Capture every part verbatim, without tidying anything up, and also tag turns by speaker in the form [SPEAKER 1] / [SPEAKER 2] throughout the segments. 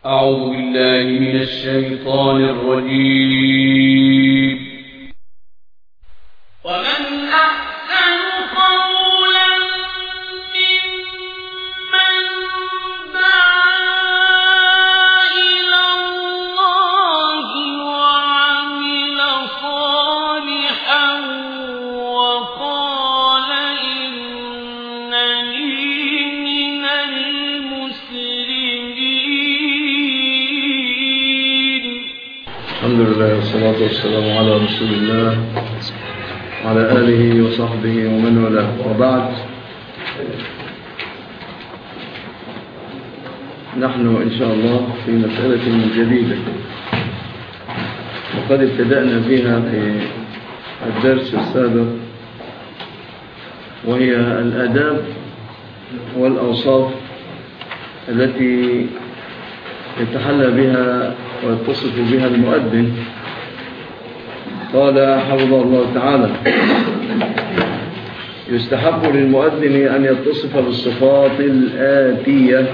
[SPEAKER 1] أعوذ بالله من الشيطان الرجيم. ومن أحسن قولا ممن دعا إلى الله وعمل صالحا وقال إنني من المسلمين.
[SPEAKER 2] الحمد لله والصلاة والسلام على رسول الله وعلى آله وصحبه ومن والاه، وبعد. نحن إن شاء الله في مسألة جديدة وقد ابتدأنا فيها في الدرس السابق، وهي الآداب والأوصاف التي يتحلى بها ويتصف بها المؤذن. قال حفظه الله تعالى: يستحب للمؤذن أن يتصف بالصفات الآتية: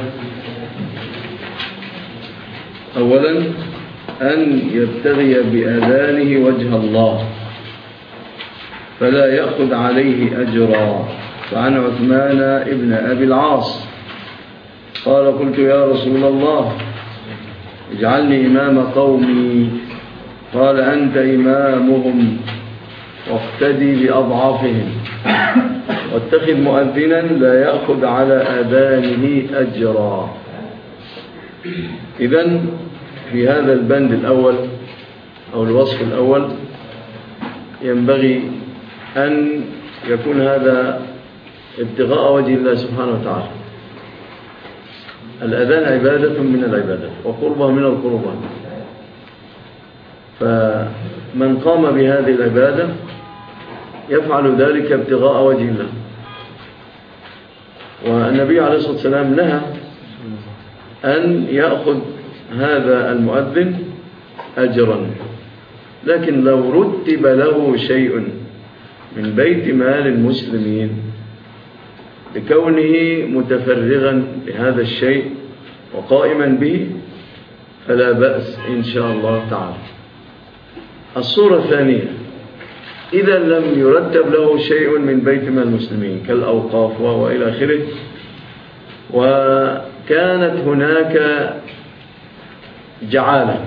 [SPEAKER 2] أولا، أن يبتغي بأذانه وجه الله فلا يأخذ عليه أجرا. فعن عثمان ابن أبي العاص قال: قلت يا رسول الله اجعلني إمام قومي. قال: أنت إمامهم واقتدي بأضعافهم، واتخذ مؤذنا لا يأخذ على آذانه أجرا. إذن في هذا البند الأول أو الوصف الأول ينبغي أن يكون هذا ابتغاء وجه الله سبحانه وتعالى. الأذان عبادة من العبادات وقربة من القربات، فمن قام بهذه العبادة يفعل ذلك ابتغاء وجه الله. والنبي عليه الصلاة والسلام نهى أن يأخذ هذا المؤذن أجرا، لكن لو رتب له شيء من بيت مال المسلمين لكونه متفرغا لهذا الشيء وقائما به فلا بأس إن شاء الله تعالى. الصورة الثانية: إذا لم يرتب له شيء من بيت مال المسلمين كالأوقاف وإلى آخره، وكانت هناك جعالة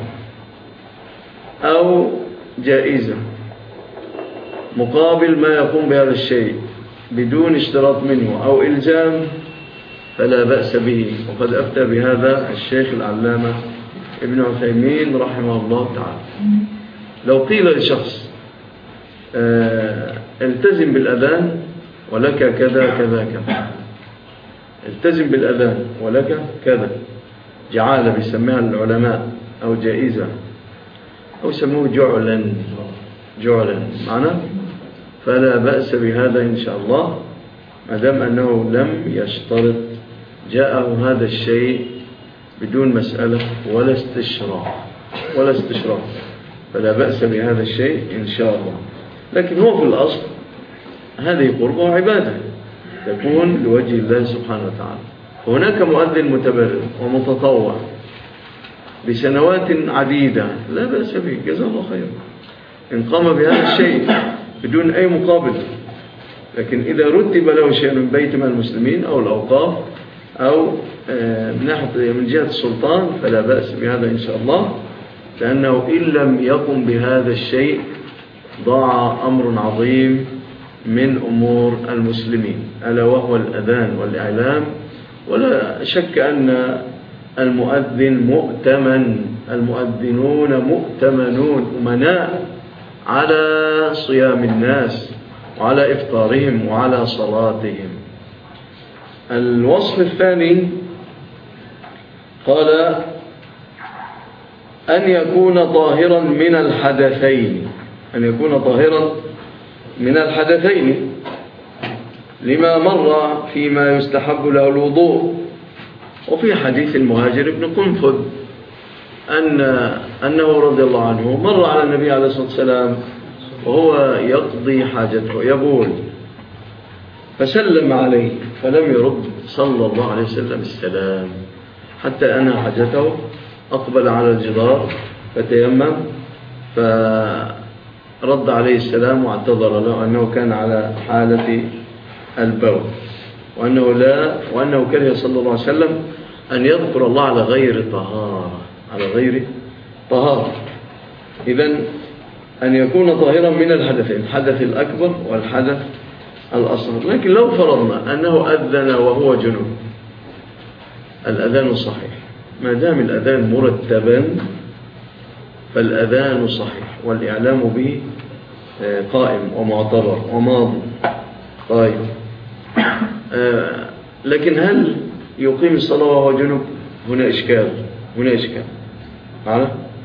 [SPEAKER 2] أو جائزة مقابل ما يقوم بهذا الشيء بدون اشتراط منه أو إلزام، فلا بأس به. وقد أفتى بهذا الشيخ العلامة ابن عثيمين رحمه الله تعالى. لو قيل لشخص اه التزم بالأذان ولك كذا كذا كذا، التزم بالأذان ولك كذا، جعالة بيسميها العلماء أو جائزة أو يسموه جعلا جعلا معنا، فلا بأس بهذا إن شاء الله ما دام أنه لم يشترط، جاءه هذا الشيء بدون مسألة ولا استشراف ولا استشراف فلا بأس بهذا الشيء إن شاء الله. لكن هو في الأصل هذه قربة وعبادة تكون لوجه الله سبحانه وتعالى. هناك مؤذن متبرع ومتطوع بسنوات عديدة لا بأس به، جزاه الله خير إن قام بهذا الشيء بدون أي مقابل. لكن إذا رتب له شيء من بيت مال المسلمين أو الأوقاف أو من ناحية من جهة السلطان فلا بأس بهذا إن شاء الله، لأنه إن لم يقم بهذا الشيء ضاع أمر عظيم من أمور المسلمين، ألا وهو الأذان والإعلام. ولا شك أن المؤذن مؤتمن، المؤذنون مؤتمنون أمناء على صيام الناس وعلى إفطارهم وعلى صلاتهم. الوصف الثاني قال: أن يكون طاهرا من الحدثين، أن يكون طاهرا من الحدثين لما مر فيما يستحب له الوضوء. وفي حديث المهاجر بن قنفذ أن أنه رضي الله عنه مر على النبي عليه الصلاة والسلام وهو يقضي حاجته يبول، فسلم عليه فلم يرد صلى الله عليه وسلم السلام حتى أنهى حاجته أقبل على الجدار فتيمم، فرد عليه السلام واعتذر له أنه كان على حالة البول، وأنه لا وأنه كره صلى الله عليه وسلم أن يذكر الله على غير طهارة على غير طهارة. إذن أن يكون طاهرا من الحدثين، الحدث الأكبر والحدث الأصغر. لكن لو فرضنا أنه أذن وهو جنوب، الأذان صحيح ما دام الأذان مرتبا، فالأذان صحيح والإعلام به قائم ومعتبر وماضي. طيب آه لكن هل يقيم الصلاة وهو جنوب؟ هنا إشكال هنا إشكال معنا؟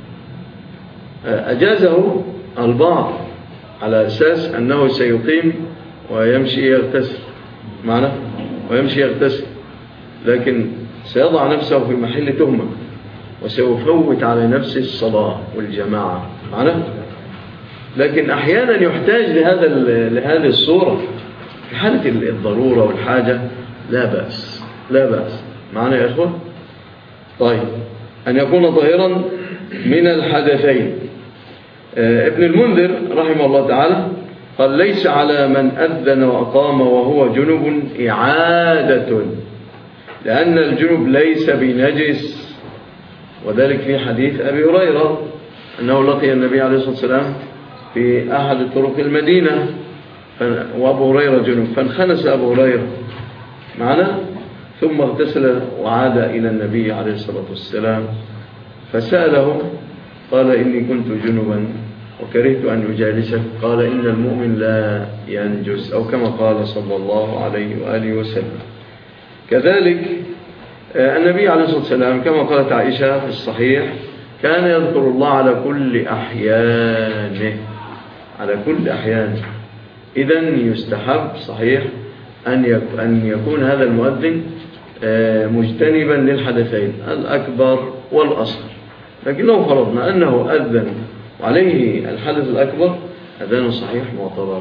[SPEAKER 2] آه أجازه البعض على أساس أنه سيقيم ويمشي يغتسل معنا ويمشي يغتسل، لكن سيضع نفسه في محل تهمة وسيفوت على نفسه الصلاة والجماعة معنا. لكن أحيانا يحتاج لهذا لهذه الصورة في حالة الضرورة والحاجة، لا بأس لا بأس معنا يا إخوة. طيب أن يكون طاهرا من الحدثين. ابن المنذر رحمه الله تعالى قال ليس على من أذن وأقام وهو جنب إعادة، لأن الجنب ليس بنجس، وذلك في حديث أبي هريرة أنه لقي النبي عليه الصلاة والسلام في أحد طرق المدينة وأبو هريرة جنب، فانخنس أبو هريرة معنا ثم اغتسل وعاد إلى النبي عليه الصلاة والسلام فسأله قال إني كنت جنبا وكرهت أن أجالسك، قال إن المؤمن لا ينجس، أو كما قال صلى الله عليه وآله وسلم. كذلك النبي عليه الصلاة والسلام كما قالت عائشة في الصحيح كان يذكر الله على كل أحيانه على كل أحيانه. إذن يستحب صحيح أن يكون هذا المؤذن مجتنبا للحدثين الأكبر والأصغر. لكن لو فرضنا أنه أذن وعليه الحدث الأكبر، أذان صحيح معتبر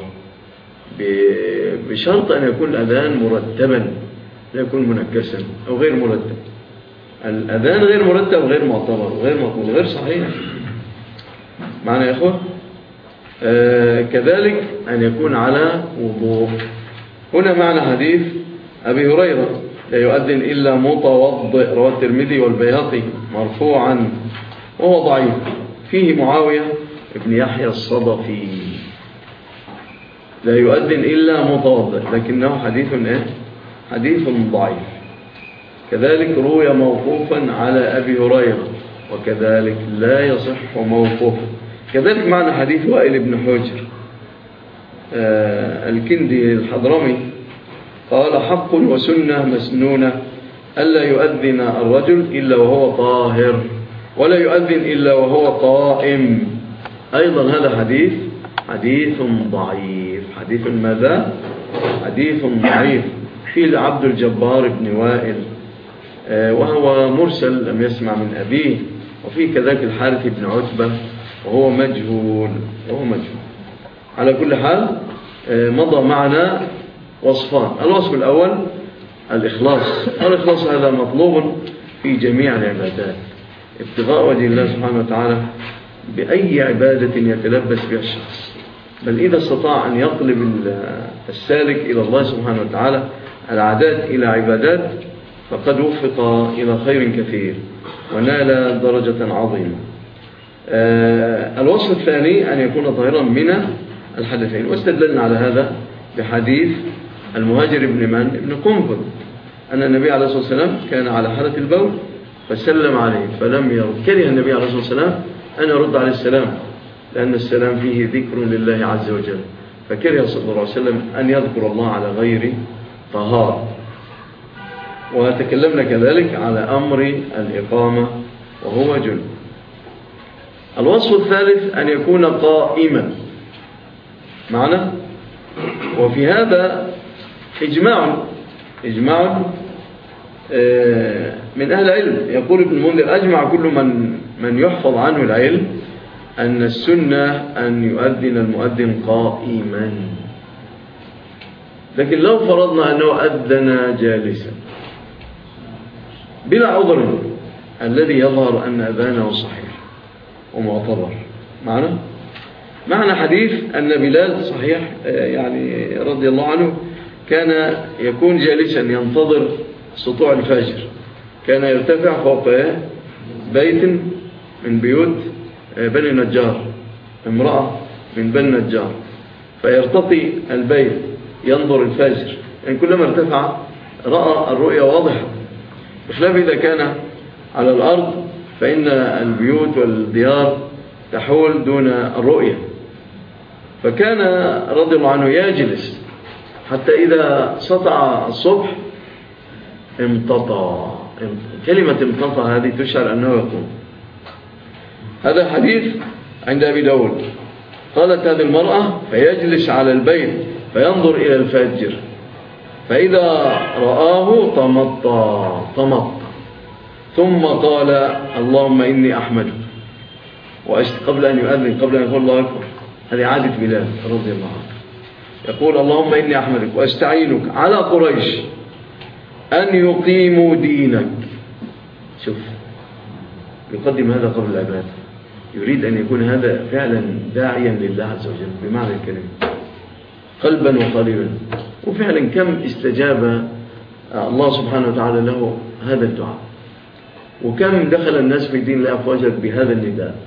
[SPEAKER 2] بشرط أن يكون الأذان مرتبا، لا يكون منكسا أو غير مرتب. الأذان غير مرتب غير معتبر غير مقبول غير صحيح معنا يا إخوة. آه كذلك أن يكون على وضوء. هنا معنى حديث أبي هريرة لا يؤذن إلا متوضئ، رواه الترمذي والبيهقي مرفوعا وهو ضعيف، فيه معاوية ابن يحيى الصدفي لا يؤذن إلا متوضئ، لكنه حديث إيه؟ حديث ضعيف. كذلك روي موقوفا على أبي هريرة وكذلك لا يصح موقوفا. كذلك معنى حديث وائل بن حجر آه الكندي الحضرمي قال حق وسنة مسنونة ألا يؤذن الرجل إلا وهو طاهر ولا يؤذن إلا وهو قائم. أيضا هذا حديث حديث ضعيف. حديث ماذا؟ حديث ضعيف. في عبد الجبار بن وائل آه وهو مرسل لم يسمع من أبيه، وفي كذلك الحارث بن عتبة وهو مجهول وهو مجهول. على كل حال آه مضى معنا وصفان. الوصف الأول الإخلاص، والإخلاص هذا مطلوب في جميع العبادات، ابتغاء وجه الله سبحانه وتعالى بأي عبادة يتلبس بها الشخص. بل إذا استطاع أن يقلب السالك إلى الله سبحانه وتعالى العادات إلى عبادات فقد وفق إلى خير كثير ونال درجة عظيمة. آه الوصف الثاني أن يكون طاهرا من الحدثين، واستدللنا على هذا بحديث المهاجر ابن من ابن قنفذ أن النبي عليه الصلاة والسلام كان على حالة البول فسلم عليه فلم يرد. كره النبي عليه الصلاة والسلام أن يرد عليه السلام لأن السلام فيه ذكر لله عز وجل، فكره صلى الله عليه وسلم أن يذكر الله على غير طهارة. وتكلمنا كذلك على أمر الإقامة وهو جنب. الوصف الثالث أن يكون قائما معنا، وفي هذا إجماع إجماع من أهل العلم. يقول ابن المنذر أجمع كل من من يحفظ عنه العلم أن السنة أن يؤذن المؤذن قائما. لكن لو فرضنا أنه أذن جالسا بلا عذر الذي يظهر أن أذانه صحيح ومعتبر. معنا معنى حديث أن بلال صحيح يعني رضي الله عنه كان يكون جالسا ينتظر سطوع الفجر، كان يرتفع فوق بيت من بيوت بني نجار، امرأة من بني نجار، فيرتقي البيت ينظر الفجر، يعني كلما ارتفع رأى الرؤية واضحة، بخلاف إذا كان على الأرض فإن البيوت والديار تحول دون الرؤية. فكان رضي الله عنه يجلس حتى إذا سطع الصبح امتطى. كلمة امتطى هذه تشعر أنه يقوم. هذا حديث عند أبي داود. قالت هذه المرأة فيجلس على البيت فينظر إلى الفجر، فإذا رآه تمطى تمطى ثم قال اللهم إني أحمدك، قبل أن يؤذن، قبل أن يقول الله أكبر. هذه عادة بلال رضي الله عنه، يقول اللهم إني أحمدك وأستعينك على قريش أن يقيموا دينك. شوف، يقدم هذا قبل العبادة، يريد أن يكون هذا فعلا داعيا لله عز وجل بمعنى الكلمة، قلبا وقالبا. وفعلا كم استجاب الله سبحانه وتعالى له هذا الدعاء، وكم دخل الناس في دين الله أفواجا بهذا النداء،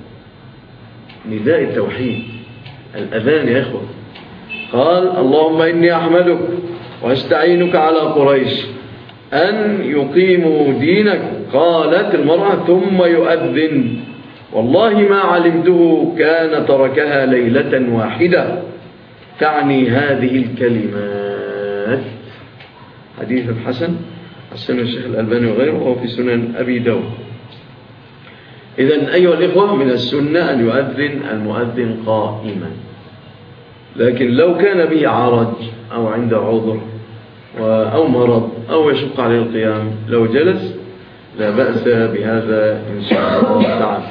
[SPEAKER 2] نداء التوحيد، الأذان يا إخوة. قال اللهم إني أحمدك وأستعينك على قريش أن يقيموا دينك. قالت المرأة ثم يؤذن والله ما علمته كان تركها ليلة واحدة، تعني هذه الكلمات. حديث حسن حسن الشيخ الألباني وغيره، وهو في سنن أبي داود. إذن أيها الإخوة، من السنة أن يؤذن المؤذن قائما، لكن لو كان به عرج أو عنده عذر أو مرض أو يشق عليه القيام لو جلس لا بأس بهذا إن شاء الله تعالى.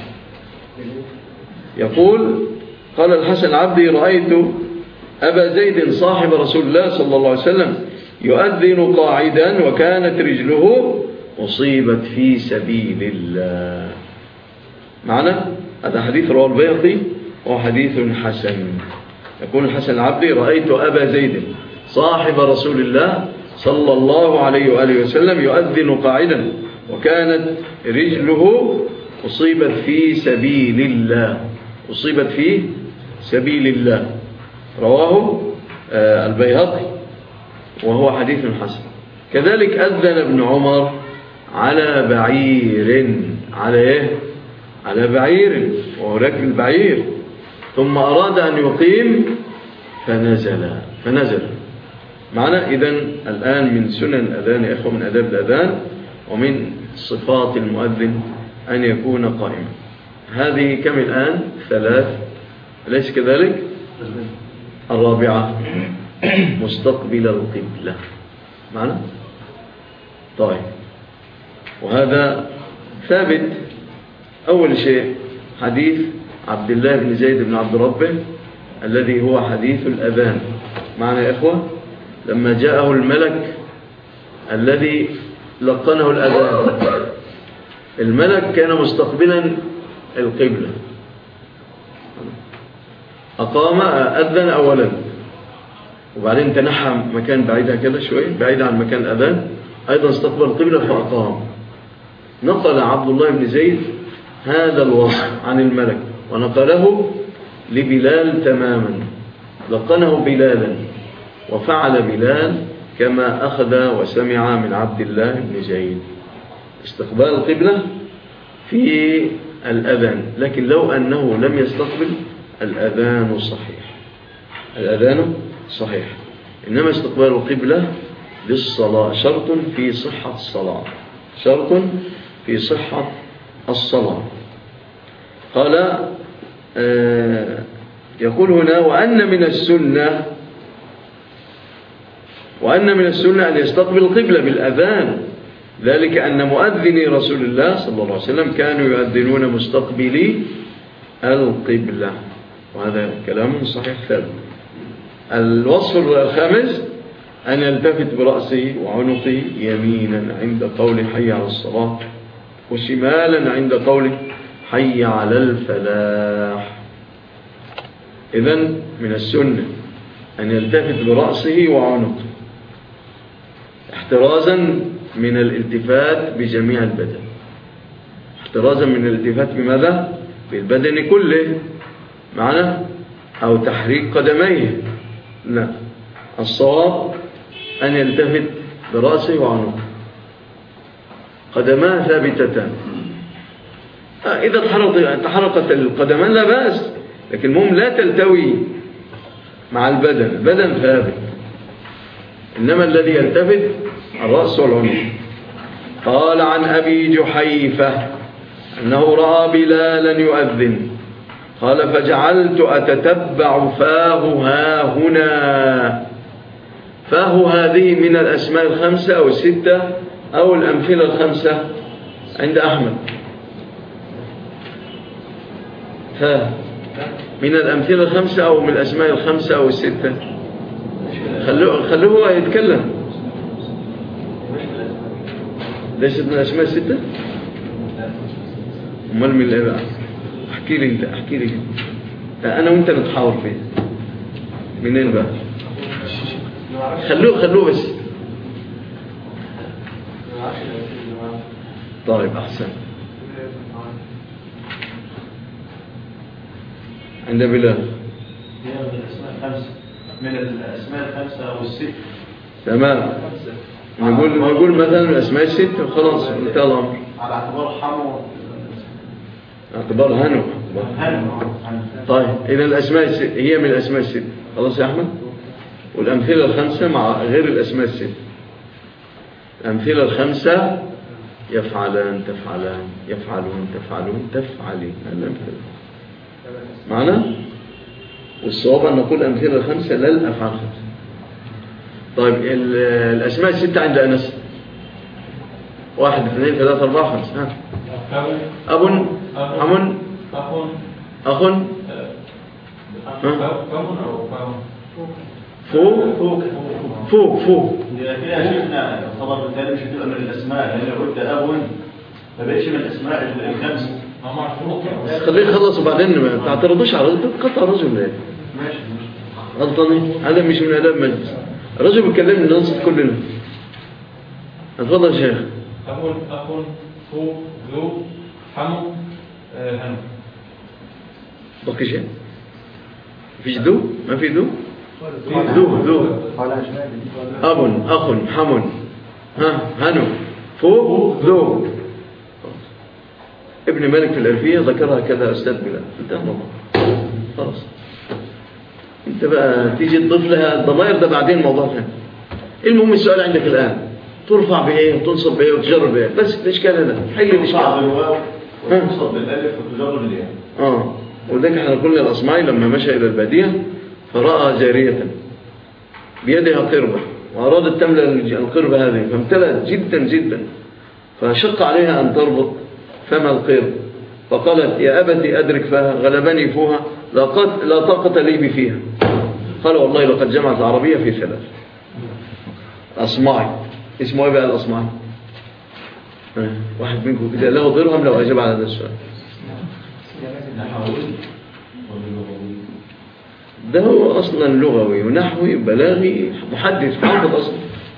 [SPEAKER 2] يقول قال الحسن العبدي رأيت أبا زيد صاحب رسول الله صلى الله عليه وسلم يؤذن قاعدا وكانت رجله أصيبت في سبيل الله. معنا هذا حديث رواه البيهقي وهو حديث حسن. يقول الحسن العبدي رأيت أبا زيد صاحب رسول الله صلى الله عليه وآله وسلم يؤذن قاعدا وكانت رجله أصيبت في سبيل الله، أصيبت في سبيل الله. رواه البيهقي وهو حديث حسن. كذلك أذن ابن عمر على بعير، على إيه؟ على بعير، وهو راكب البعير، ثم أراد أن يقيم فنزل فنزل معنا. إذن الآن من سنن الأذان يا إخوة، من أداب الأذان ومن صفات المؤذن أن يكون قائما. هذه كم الآن؟ ثلاث، أليس كذلك؟ الرابعة مستقبل القبلة. معنا؟ طيب، وهذا ثابت. أول شيء حديث عبد الله بن زيد بن عبد ربه الذي هو حديث الأذان. معنا يا إخوة، لما جاءه الملك الذي لقنه الأذان، الملك كان مستقبلا القبلة، أقام أذن أولا، وبعدين تنحى مكان بعيدها كده شوي بعيد عن مكان الأذان، أيضا استقبل القبلة فأقام. نقل عبد الله بن زيد هذا الوصف عن الملك ونقله لبلال تماما، لقنه بلالا، وفعل بلال كما أخذ وسمع من عبد الله بن زيد، استقبال القبلة في الأذان. لكن لو أنه لم يستقبل الأذان صحيح، الأذان صحيح، إنما استقبال القبلة للصلاة شرط في صحة الصلاة، شرط في صحة الصلاة. قال آه يقول هنا وأن من السنة وأن من السنة أن يستقبل القبلة بالأذان، ذلك أن مؤذني رسول الله صلى الله عليه وسلم كانوا يؤذنون مستقبلي القبلة، وهذا كلام صحيح ثابت. الوصف الخامس أن يلتفت برأسه وعنقه يمينا عند قول حي على الصلاة وشمالا عند قوله حي على الفلاح. إذن من السنة أن يلتفت برأسه وعنقه احترازا من الالتفات بجميع البدن، احترازا من الالتفات بماذا؟ بالبدن كله معنا، أو تحريك قدميه، لا، الصواب أن يلتفت برأسه وعنقه، قدماه ثابتتان. إذا تحركت القدمان لا بأس، لكن المهم لا تلتوي مع البدن، البدن ثابت، إنما الذي يلتفت الرأس والعنق. قال عن أبي جحيفة أنه رأى بلالا يؤذن، قال فجعلت أتتبع فاه ها هنا. فاه هذه من الأسماء الخمسة أو الستة أو الأمثلة الخمسة عند أحمد. فاه من الأمثلة الخمسة أو من الأسماء الخمسة أو الستة. خلوه, خلوه هو يتكلم. ليست من الأسماء الستة؟ أمال من الإيه بقى؟ احكي لي انت، احكي لي أنا وانت نتحاور فيه. منين بقى؟ خلوه خلوه بس. طيب أحسن. عند بلال
[SPEAKER 3] هي من الأسماء الخمسة، من الأسماء الخمسة أو الست.
[SPEAKER 2] تمام. نقول نقول مثلا من الأسماء الست وخلاص انتهى الأمر.
[SPEAKER 3] على اعتبار حمو،
[SPEAKER 2] اعتبار هنو.
[SPEAKER 3] هنو.
[SPEAKER 2] طيب إذا الأسماء الست هي من الأسماء الست، خلاص يا أحمد. والأمثلة الخمسة مع غير الأسماء الست. الأمثلة الخمسة يفعلان تفعلان يفعلون تفعلون تفعلين، الأمثلة معنا. والصواب أن نقول الأمثلة الخمسة لا الأفعال الخمسة. طيب الأسماء الستة عند أنس واحد اثنين ثلاثة أربعة خمسة. ها أب أم أخ فوق فوق فوق فوق.
[SPEAKER 3] كده يا شيخنا يعتبر بالتالي مش هتبقى من الأسماء، لأن قلت أب ما بقتش من الأسماء الخمسة.
[SPEAKER 2] خليه يخلص وبعدين ما تعترضوش على الرجل، قطع الرجل ليه؟
[SPEAKER 3] ماشي
[SPEAKER 2] غلطاني، هذا مش من آداب مجلس. الرجل بيكلمني ننصت كلنا. اتفضل يا شيخ.
[SPEAKER 4] أخ أخ فوق ذو حمو هنو.
[SPEAKER 2] بقي شيء؟ مفيش ذو؟ ما في ذو؟ ذو ذو أب أخ حم ها هنو فوق ذو. ابن مالك في الألفية ذكرها كذا أستاذ بلال. انتهى الموضوع خلاص. انت بقى تيجي تضيف لها الضمائر ده بعدين موضوع ثاني. المهم السؤال عندك الآن ترفع بإيه وتنصب بإيه وتجر بإيه، بس الإشكال هذا حل الإشكال.
[SPEAKER 3] بالواو وتنصب بالألف وتجر بالياء.
[SPEAKER 2] اه وذلك احنا قلنا الأصمعي لما مشى إلى البادية فرأى جارية بيدها قربة وأرادت تملأ القربة هذه فامتلأت جدا جدا، فشق عليها أن تربط فما القرب، فقالت يا أبتي أدرك فها غلبني فوها لا طاقة لي بفيها. قال والله لقد جمعت العربية في ثلاث. أصمعي اسمه ايه بقى الأصمعي؟ واحد منكم كده له درهم لو أجاب على هذا السؤال. ده هو أصلا لغوي ونحوي بلاغي محدث حافظ أصلا.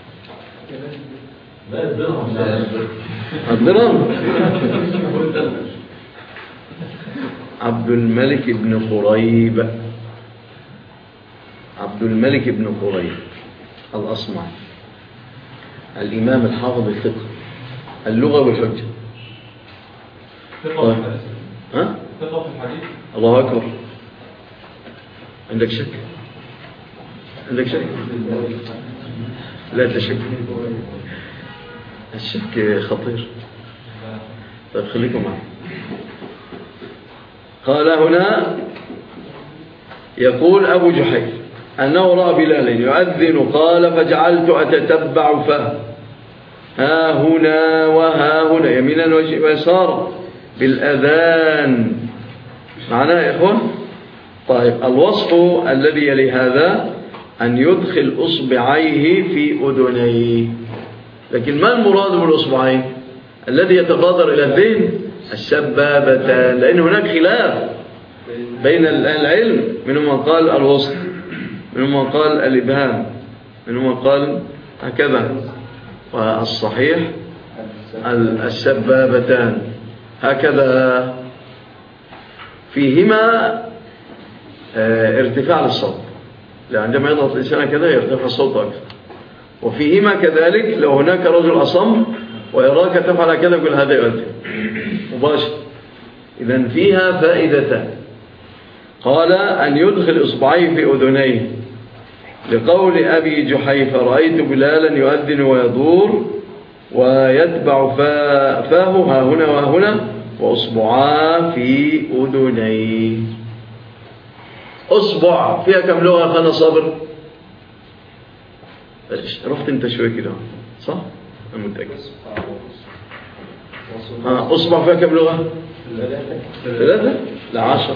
[SPEAKER 2] الدرهم عبد الملك بن قريب، عبد الملك بن قريب الأصمعي الإمام الحافظ الفقه اللغة والحجة.
[SPEAKER 4] ثقة في الحديث.
[SPEAKER 2] ها؟
[SPEAKER 4] ثقة في الحديث.
[SPEAKER 2] الله أكبر. عندك شك؟ عندك شك؟ لا تشك. الشك خطير. طيب خليكم معي. قال هنا يقول أبو جحيف أنه رأى بلالا يؤذن قال فجعلت أتتبع فاه ها هنا وها هنا يمينا ويسارا بالأذان. معناه يا إخوان؟ طيب الوصف الذي يلي هذا أن يدخل أصبعيه في أذنيه. لكن ما المراد بالأصبعين؟ الذي يتبادر إلى الذهن السبابتان، لأن هناك خلاف بين أهل العلم، منهم من قال الوسط، منهم من قال الإبهام، منهم من قال هكذا، والصحيح السبابتان هكذا، فيهما ارتفاع للصوت، عندما يضغط الإنسان كذا يرتفع الصوت أكثر، وفيهما كذلك لو هناك رجل أصم ويراك تفعل كذا يقول هذا يؤذن مباشر. إذن فيها فائدتان. قال أن يدخل إصبعيه في أذنيه، لقول أبي جحيفة رأيت بلالا يؤذن ويدور ويتبع فاه ها هنا وها هنا وأصبعاه في أذنيه. أصبع فيها كم لغة خانا صابر؟ رحت انت شوي كده صح؟ أنا متأكد. آه أصبع فيها كم لغة؟ ثلاثة؟ لا عشر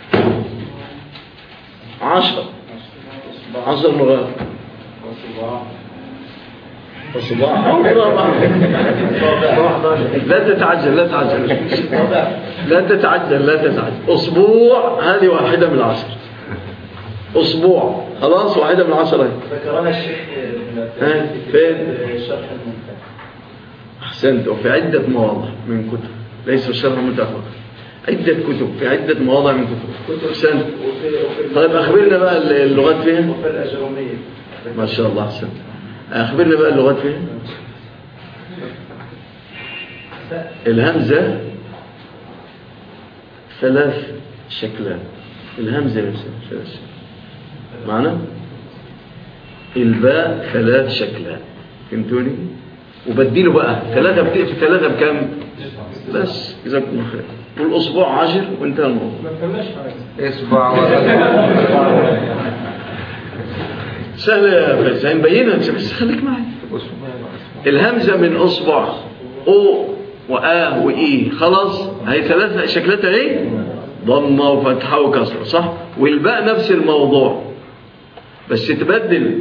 [SPEAKER 2] عشر عشر لغات. الصباح لا تتعجل لا تتعجل لا تتعجل لا تتعجل. أسبوع هذه واحدة من العشر، أسبوع خلاص واحدة من العشر.
[SPEAKER 3] ذكرنا الشيخ
[SPEAKER 2] فين؟
[SPEAKER 3] شرح الممتع.
[SPEAKER 2] أحسنت. وفي عدة مواضع من كتب، ليس الشرح الممتع فقط، عدة كتب في عدة مواضع من كتب. أحسنت. طيب أخبرنا بقى اللغات فيها.
[SPEAKER 3] وفي الأجرومية
[SPEAKER 2] ما شاء الله أحسنت. أخبرنا بقى اللغات فيها. الهمزة ثلاث شكلات، الهمزة ثلاث شكلات معنا، الباء ثلاث شكلات، فهمتوني؟ وبديله بقى ثلاثة بتقف ثلاثة بكم؟ بس جزاكم الله خير. والأسبوع عشر وانتهى الموضوع.
[SPEAKER 5] اسبوع
[SPEAKER 2] سهل يا فايز، هنبينها بس خليك معي. الهمزة من أصبع أو وآ وإي، خلاص هي ثلاثة شكلتها ايه؟ ضمة وفتحة وكسرة، صح؟ والباء نفس الموضوع بس تبدل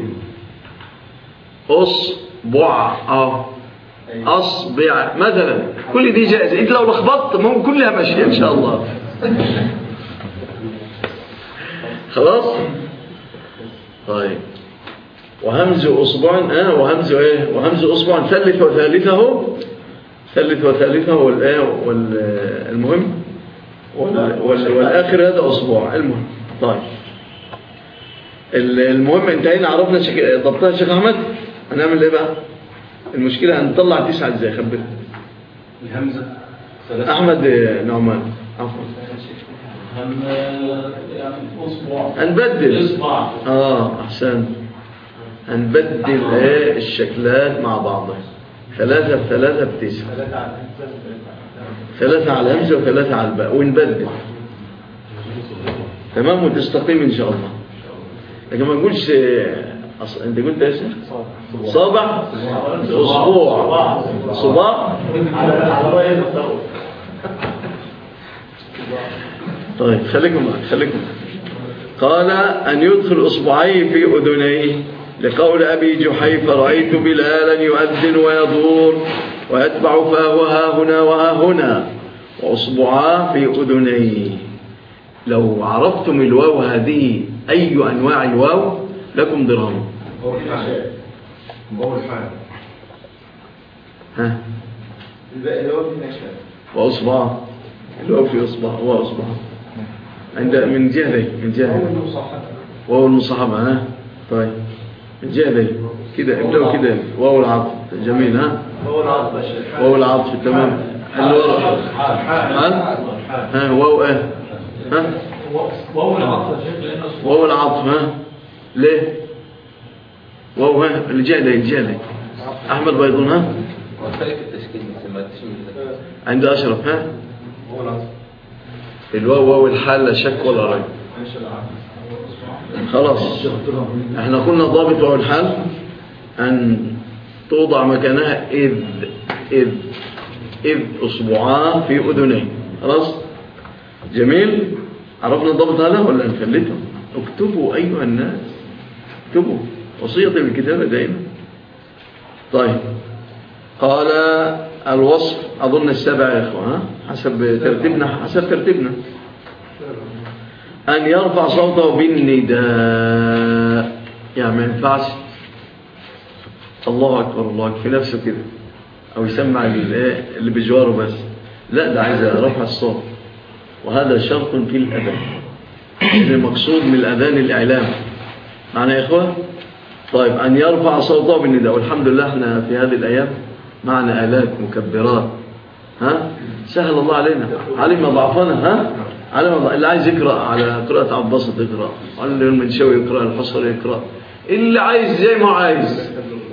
[SPEAKER 2] أصبع أو أصبع مثلا، كل دي جائزة. انت لو لخبطت ممكن كلها ماشية إن شاء الله. خلاص؟ طيب وهمز أصبع آه وهمز إيه؟ وهمز أصبع ثلث وثالثه، ثلث وثالثه والآية والمهم وال والآخر هذا أصبع المهم. طيب المهم انتهينا عرفنا شك... ضبطها الشيخ أحمد. هنعمل إيه بقى؟ المشكلة هنطلع تسعة إزاي؟ خبر
[SPEAKER 3] الهمزة
[SPEAKER 2] أحمد نعمان عفوا. هنبدل اه احسن هنبدل ايه الشكلات مع بعضها. ثلاثة بثلاثة بتسعة، ثلاثة على الهمزة وثلاثة على الباء، ونبدل تمام وتستقيم ان شاء الله. لكن ما نقولش أص... انت قلت ايش؟ صابع اسبوع صباع على طيب خليكم خليكم. قال أن يدخل إصبعيه في أذنيه، لقول أبي جحيفة رأيت بلالا يؤذن ويدور ويتبع فاه ها هنا وها هنا وأصبعاه في أذنيه. لو عرفتم الواو هذه أي أنواع الواو لكم درهم. ها وأصبعاه الواو في إصبع وأصبع عند من جهة من جهة واو المصاحبة. ها طيب من جهة كده ابدأوا كده واو العطف جميل. ها واو العطف واو العطف تمام. ها ها واو ايه ها واو العطف واو العطف. ها ليه واو ها الجهة الجهة أحمد بيضون. ها عند أشرف. ها الواو واو الحال لا شك ولا ريب. خلاص احنا قلنا ضابط واو الحال أن توضع مكانها إذ إذ إذ أصبعان في أذنين. خلاص جميل. عرفنا الضابط هذا ولا نخليته؟ اكتبوا أيها الناس اكتبوا، وصيتي بالكتابة دائما. طيب قال الوصف أظن السبع يا إخوة، ها؟ حسب ترتيبنا حسب ترتيبنا أن يرفع صوته بالنداء، يعني ما ينفعش الله أكبر الله في نفسه كده أو يسمع اللي بجواره بس، لا ده عايز رفع الصوت، وهذا شرط في الأذان. المقصود من الأذان الإعلام معنا يا إخوة. طيب أن يرفع صوته بالنداء، والحمد لله احنا في هذه الأيام معنا آلات مكبرات، ها سهل الله علينا، علم ضعفنا، ها علم ضعف. اللي عايز يقرأ على قراءة عبد الباسط يقرأ، اللي المنشوي يقرأ، الحصري يقرأ، اللي عايز زي ما عايز،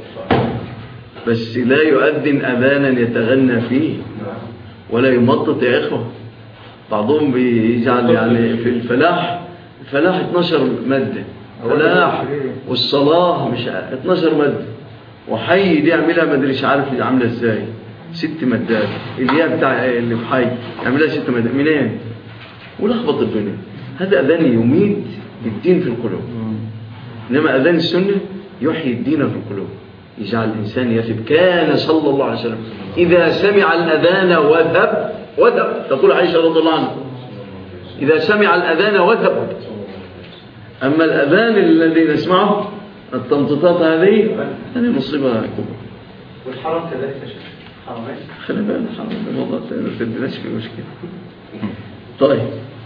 [SPEAKER 2] بس لا يؤذن أذانا يتغنى فيه ولا يمطط يا إخوة. بعضهم بيجعل يعني في الفلاح الفلاح اثناشر مادة فلاح، والصلاة مش اثناشر مادة، وحي دي يعملها ما ادريش عارف عامله ازاي، ست مادات، الياء بتاع اللي في حي يعملها ست مادات منين؟ ولخبط الدنيا. هذا اذان يميت الدين في القلوب، انما اذان السنه يحيي الدين في القلوب، يجعل الانسان يثب. كان صلى الله عليه وسلم اذا سمع الاذان وثب وثب، تقول عائشه رضي الله عنها اذا سمع الاذان وثب. اما الاذان الذي نسمعه التمطيطات هذه هذه مصيبة كبرى.
[SPEAKER 3] والحرام كذلك يا شيخ، حرامين
[SPEAKER 2] خلي بالك الحرام ده موضوع ثاني ما تديناش فيه مشكلة. طيب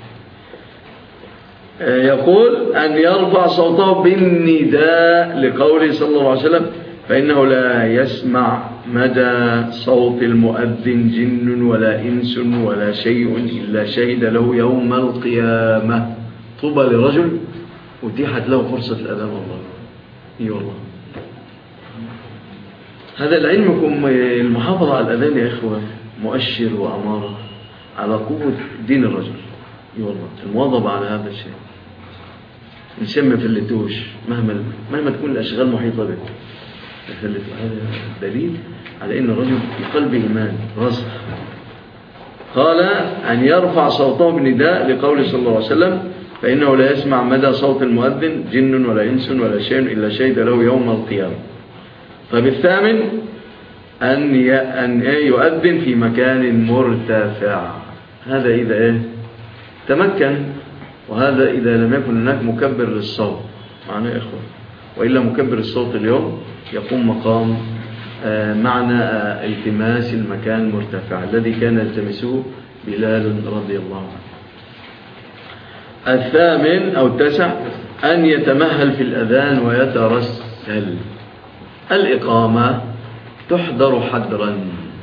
[SPEAKER 2] يقول أن يرفع صوته بالنداء لقوله صلى الله عليه وسلم فإنه لا يسمع مدى صوت المؤذن جن ولا إنس ولا شيء إلا شهد له يوم القيامة. طوبى لرجل أتيحت له فرصة الأذان. والله اي والله هذا لعلمكم المحافظة على الأذان يا إخوة مؤشر وأمارة على قوة دين الرجل. اي والله المواظبة على هذا الشيء نسمى في اللتوش مهما مهما تكون الأشغال محيطة به. هذا دليل على أن الرجل في قلبه إيمان راسخ. قال أن يرفع صوته بالنداء لقوله صلى الله عليه وسلم فإنه لا يسمع مدى صوت المؤذن جن ولا إنس ولا شيء إلا شهد له يوم القيامة. فبالثامن أن أن يؤذن في مكان مرتفع، هذا إذا إيه تمكن، وهذا إذا لم يكن هناك مكبر للصوت معنا يا إخوة، وإلا مكبر الصوت اليوم يقوم مقام معنى التماس المكان المرتفع الذي كان يلتمسه بلال رضي الله عنه. الثامن أو التاسع أن يتمهل في الأذان ويترسل. الإقامة تحضر حدرا،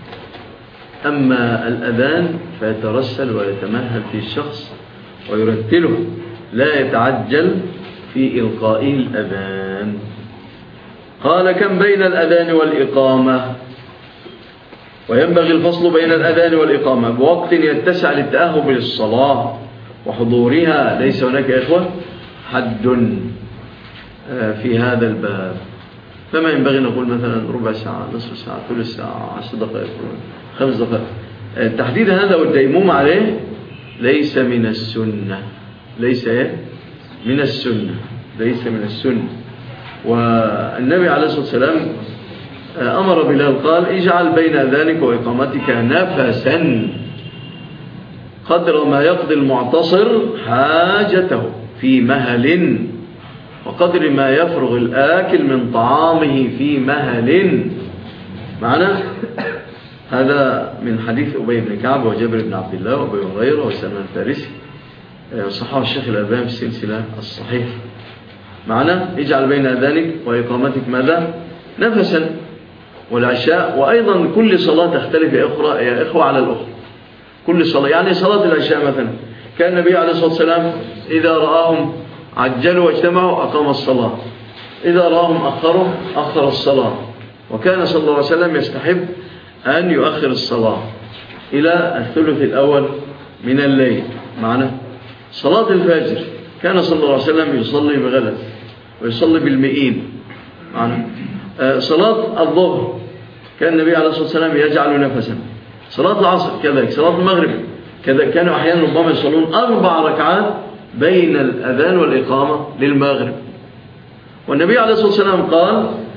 [SPEAKER 2] أما الأذان فيترسل ويتمهل في الشخص ويرتله، لا يتعجل في إلقاء الأذان. قال كم بين الأذان والإقامة؟ وينبغي الفصل بين الأذان والإقامة بوقت يتسع للتأهب للصلاة وحضورها. ليس هناك يا إخوة حد في هذا الباب، فما ينبغي نقول مثلا ربع ساعة، نصف ساعة، ثلث ساعة، عشر دقائق، خمس دقائق. التحديد هذا والديموم عليه ليس من السنة، ليس من السنة، ليس من السنة. والنبي عليه الصلاة والسلام أمر بلال قال اجعل بين ذلك وإقامتك نفسا قدر ما يقضي المعتصر حاجته في مهل، وقدر ما يفرغ الآكل من طعامه في مهل. معنا هذا من حديث أبي بن كعب وجابر بن عبد الله وأبي هريرة وسلمان الفارسي، صححه الشيخ الألباني في السلسلة الصحيح. معنا اجعل بين ذلك وإقامتك ماذا؟ نفسا. والعشاء وأيضا كل صلاة تختلف يا إخوة يا إخوة على الأخرى، كل صلاة. يعني صلاة العشاء مثلا كان النبي عليه الصلاة والسلام إذا رآهم عجلوا واجتمعوا أقام الصلاة، إذا رآهم أخروا أخر الصلاة. وكان صلى الله عليه وسلم يستحب أن يؤخر الصلاة إلى الثلث الأول من الليل. معنا صلاة الفجر كان صلى الله عليه وسلم يصلي بغلس ويصلي بالمئين. معنا صلاة الظهر كان النبي عليه الصلاة والسلام يجعل نفسا. صلاة العصر كذلك، صلاة المغرب كذا كانوا أحيانا ربما يصلون أربع ركعات بين الأذان والإقامة للمغرب. والنبي عليه الصلاة والسلام قال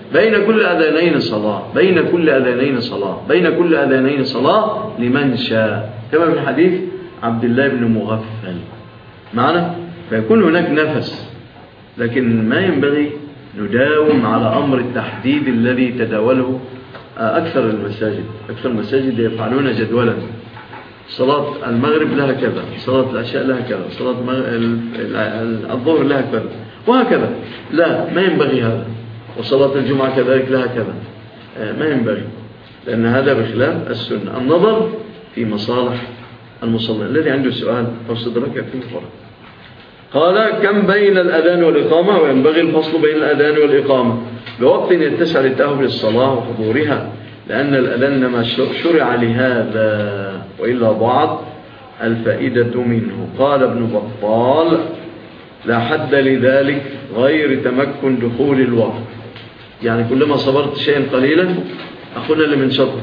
[SPEAKER 2] بين كل أذانين صلاة، بين كل أذانين صلاة، بين كل أذانين صلاة لمن شاء، كما في حديث عبد الله بن مغفل معنا. فيكون هناك نفس، لكن ما ينبغي نداوم على أمر التحديد الذي تداوله أكثر المساجد. أكثر المساجد يفعلون جدولا، صلاة المغرب لها كذا، صلاة العشاء لها كذا، صلاة الظهر لها كذا، وهكذا. لا، ما ينبغي هذا. وصلاة الجمعة كذلك لها كذا، ما ينبغي، لأن هذا بخلاف السنة. النظر في مصالح المصلي. الذي عنده سؤال فاستدرك فيه فرق. قال: كم بين الأذان والإقامة؟ وينبغي الفصل بين الأذان والإقامة بوقت يتسع للتأهب للصلاة وحضورها، لأن الأذان إنما شرع لهذا، وإلا ضاعت الفائدة منه. قال ابن بطال: لا حد لذلك غير تمكن دخول الوقت. يعني كلما صبرت شيئا قليلا. أخونا اللي من شطر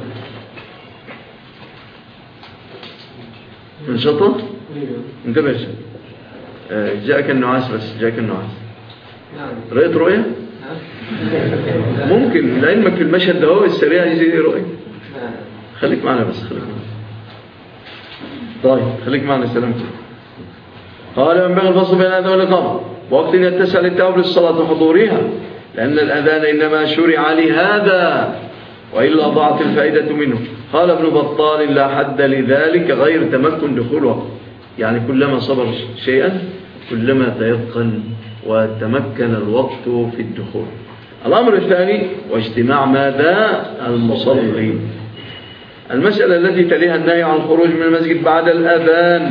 [SPEAKER 2] من شطر انتبه، جاءك النعاس، بس جاءك النعاس. رأيت رؤية؟ ممكن لعلمك في المشهد ده هو السريع يجي رؤية. خليك معنا بس، خليك معنا. طيب خليك معنا، سلامتك. قال: ينبغي الفصل بين الأذان والإقامة وقت يتسع للتأهب للصلاة وحضورها، لأن الأذان إنما شرع لهذا، وإلا ضاعت الفائدة منه. قال ابن بطال: لا حد لذلك غير تمكن دخول وقت. يعني كلما صبر شيئا كلما تيقن وتمكن الوقت في الدخول. الأمر الثاني: واجتماع ماذا؟ المصلي. المسألة التي تليها النهي عن الخروج من المسجد بعد الأذان.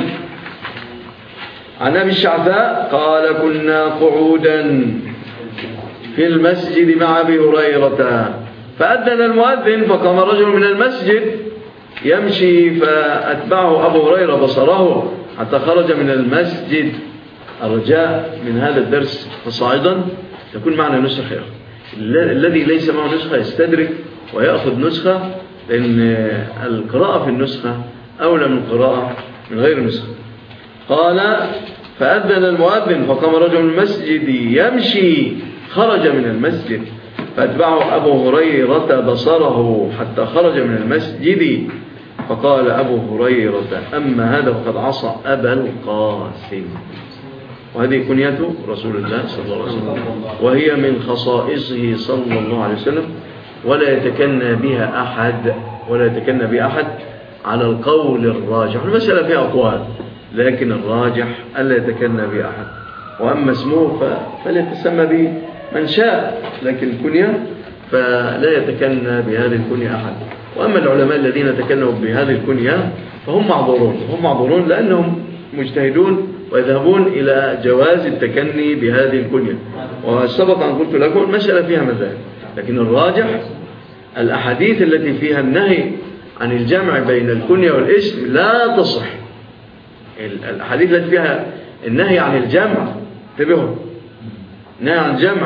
[SPEAKER 2] عن أبي الشعثاء قال: كنا قعودا في المسجد مع أبي هريرة، فأذن المؤذن، فقام رجل من المسجد يمشي، فأتبعه أبو هريرة بصره حتى خرج من المسجد. الرجاء من هذا الدرس فصاعدا تكون معنا نسخة. الذي ليس معه نسخة يستدرك ويأخذ نسخة، لأن القراءة في النسخة أولى من القراءة من غير نسخة. قال: فأذن المؤذن، فقام رجل من المسجد يمشي، خرج من المسجد، فأتبعه أبو هريرة بصره حتى خرج من المسجد. فقال أبو هريرة: أما هذا فقد عصى أبا القاسم. وهذه كنية رسول الله صلى الله عليه وسلم، وهي من خصائصه صلى الله عليه وسلم، ولا يتكنى بها أحد، ولا يتكنى بها أحد على القول الراجح. المسألة فيها أقوال، لكن الراجح ألا يتكنى بها أحد. وأما اسمه فليتسمى به من شاء، لكن الكنية فلا يتكنى بهذه الكنية أحد. وأما العلماء الذين تكنوا بهذه الكنية فهم معذورون، هم معذورون لأنهم مجتهدون ويذهبون إلى جواز التكني بهذه الكنية. وسبق أن قلت لكم المسألة فيها مذاهب، لكن الراجح الأحاديث التي فيها النهي عن الجمع بين الكنية والاسم لا تصح. الأحاديث التي فيها النهي عن الجمع، انتبهوا، النهي عن الجمع: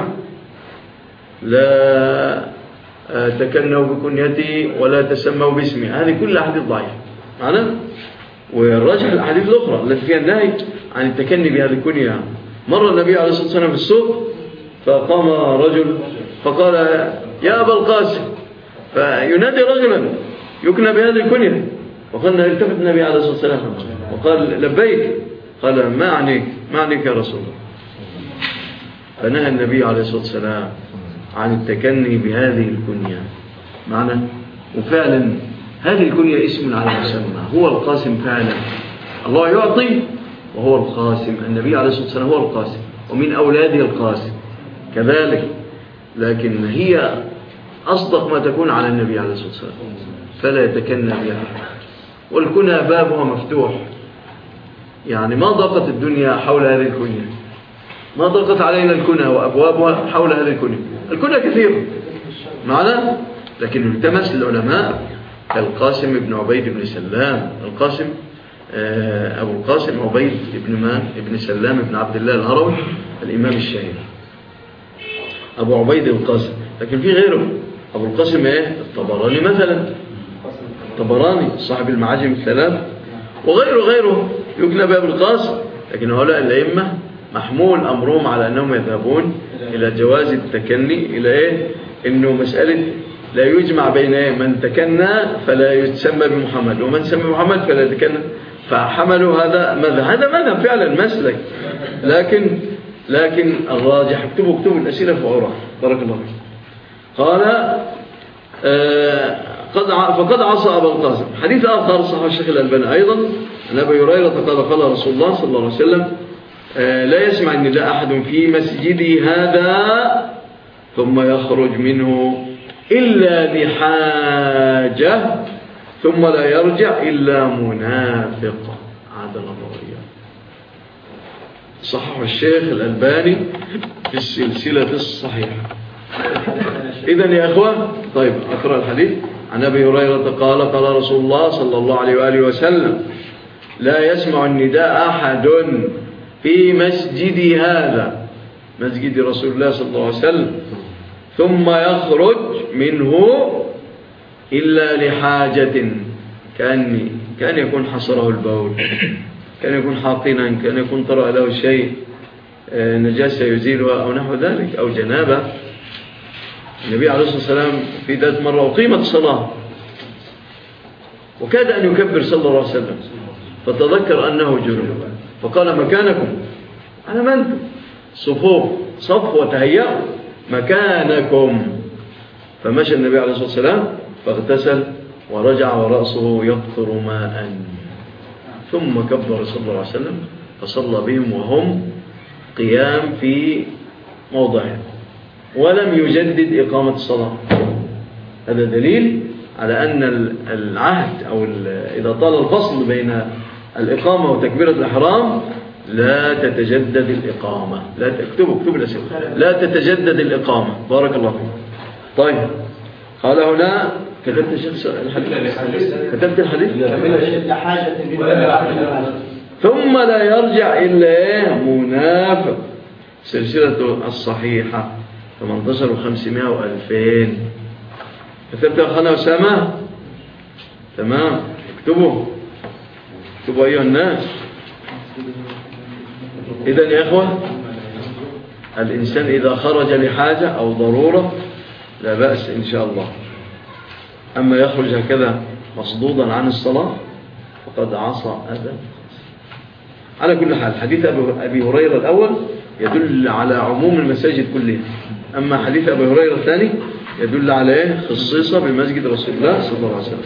[SPEAKER 2] لا تكنوا بكنيتي ولا تسموا باسمي، هذه كلها أحاديث ضعيفة معنا. والراجح الأحاديث الأخرى التي فيها النهي عن التكني بهذه الكنية. مر النبي عليه الصلاة والسلام في السوق، فقام رجل فقال: يا أبا القاسم، فينادي رجلا يكنى بهذه الكنية. وقال: التفت النبي عليه الصلاة والسلام وقال: لبيك. قال: ما عنيك ما عنيك يا رسول الله. فنهى النبي عليه الصلاة والسلام عن التكني بهذه الكنية معنا. وفعلا هذه الكنية اسم على مسمى، هو القاسم فعلا. الله يعطي وهو القاسم، النبي عليه الصلاة والسلام هو القاسم، ومن أولاده القاسم كذلك، لكن هي أصدق ما تكون على النبي عليه الصلاة والسلام، فلا يتكنى بها. والكنى بابها مفتوح، يعني ما ضاقت الدنيا حول هذه الكنية، ما ضاقت علينا الكنى وأبوابها حول هذه الكنية. الكنى كثيرة معنا، لكن التمس العلماء كالقاسم بن عبيد بن سلام، القاسم أبو القاسم عبيد بن مان بن سلام بن عبد الله الهروي الإمام الشهير أبو عبيد القاسم. لكن في غيره، أبو القاسم إيه؟ الطبراني مثلا، الطبراني صاحب المعاجم الثلاث، وغيره غيره يكنى بأبو القاسم. لكن هؤلاء الأئمة محمول أمرهم على أنهم يذهبون إلى جواز التكني إلى إيه؟ إنه مسألة لا يجمع بين من تكنى فلا يتسمى بمحمد ومن سمى محمد فلا يتكنى، فحملوا هذا مذهب، هذا مذهب فعلا مسلك، لكن لكن الراجح اكتبوا اكتبوا الأسئلة في عورة. بارك الله فيك. قال آه قد فقد عصى أبا القاسم. حديث آخر صحيح الشيخ الألباني أيضا عن أبي هريرة قال قال رسول الله صلى الله عليه وسلم آه لا يسمع النداء أحد في مسجدي هذا ثم يخرج منه إلا لحاجة ثم لا يرجع إلا منافق. عاد الله وإياه. صحح الشيخ الألباني في السلسلة الصحيحة. إذن يا أخوة، طيب أقرأ الحديث. عن أبي هريرة قال قال رسول الله صلى الله عليه وآله وسلم لا يسمع النداء أحد في مسجد هذا، مسجد رسول الله صلى الله عليه وسلم، ثم يخرج منه إلا لحاجة، كان كان يكون حصره البول، كان يكون حاقنا، كان يكون طرأ له شيء نجاسة يزيلها أو نحو ذلك، أو جنابة. النبي عليه الصلاة والسلام في ذات مرة أقيمت الصلاة وكاد أن يكبر صلى الله عليه وسلم، فتذكر أنه جنوب فقال مكانكم، على من أنتم؟ صفوف صف وتهيأوا مكانكم. فمشى النبي عليه الصلاة والسلام فاغتسل ورجع ورأسه يقطر ماء، ثم كبر صلى الله عليه وسلم فصلى بهم وهم قيام في موضعهم ولم يجدد إقامة الصلاة. هذا دليل على أن العهد أو إذا طال الفصل بين الإقامة وتكبيرة الإحرام لا تتجدد الإقامة. لا تكتبوا اكتبوا الأسئلة. لا تتجدد الإقامة. بارك الله فيك. طيب قال هنا كتبت الشيخ الحديث، كتبت الحديث ثم لا يرجع إلا منافق. سلسلة الصحيحة ثمانية عشر وخمسمائة وألفين. كتبت يا أخانا أسامة؟ تمام. اكتبوا اكتبوا أيها الناس. إذن يا إخوة، الإنسان إذا خرج لحاجة أو ضرورة لا بأس إن شاء الله، أما يخرج هكذا مصدودا عن الصلاة فقد عصى أذى. على كل حال حديث أبي هريرة الأول يدل على عموم المساجد كلها، أما حديث أبي هريرة الثاني يدل على خصيصة بمسجد رسول الله صلى الله عليه وسلم.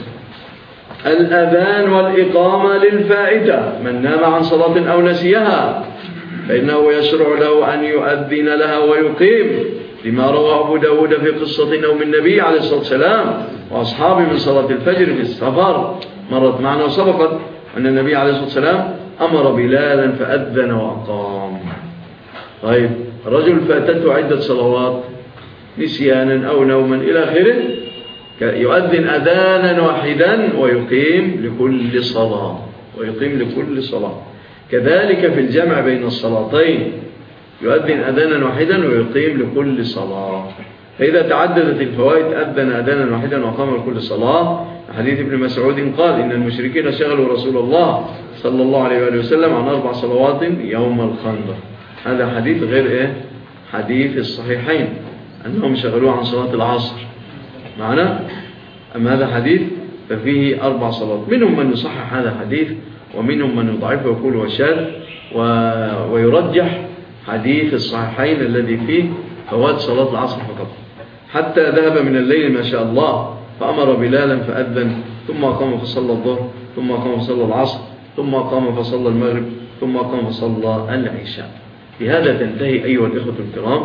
[SPEAKER 2] الأذان والإقامة للفائتة، من نام عن صلاة أو نسيها فإنه يشرع له أن يؤذن لها ويقيم، لما روى أبو داود في قصة نوم النبي عليه الصلاة والسلام وأصحابه من صلاة الفجر في السفر، مرت معنا وسبقت أن النبي عليه الصلاة والسلام أمر بلالا فأذن وأقام. طيب الرجل فاتته عدة صلوات نسيانا أو نوما إلى آخره، يؤذن أذانا واحدا ويقيم لكل صلاة، ويقيم لكل صلاة. كذلك في الجمع بين الصلاتين يؤذن أذانا واحدا ويقيم لكل صلاة. فإذا تعددت الفوائد أذن أذانا واحدا وقام لكل صلاة. حديث ابن مسعود قال إن المشركين شغلوا رسول الله صلى الله عليه وآله وسلم عن أربع صلوات يوم الخندق. هذا حديث غير إيه؟ حديث الصحيحين أنهم شغلوه عن صلاة العصر معنا. أما هذا حديث ففيه أربع صلوات، منهم من يصحح هذا الحديث ومنهم من يضعفه ويقول هو شاذ، ويرجح حديث الصحيحين الذي فيه فوات صلاة العصر فقط. حتى ذهب من الليل ما شاء الله فأمر بلالا فأذن، ثم قام فصلى الظهر، ثم قام فصلى العصر، ثم قام فصلى المغرب، ثم قام فصلى العشاء. بهذا تنتهي أيها الإخوة الكرام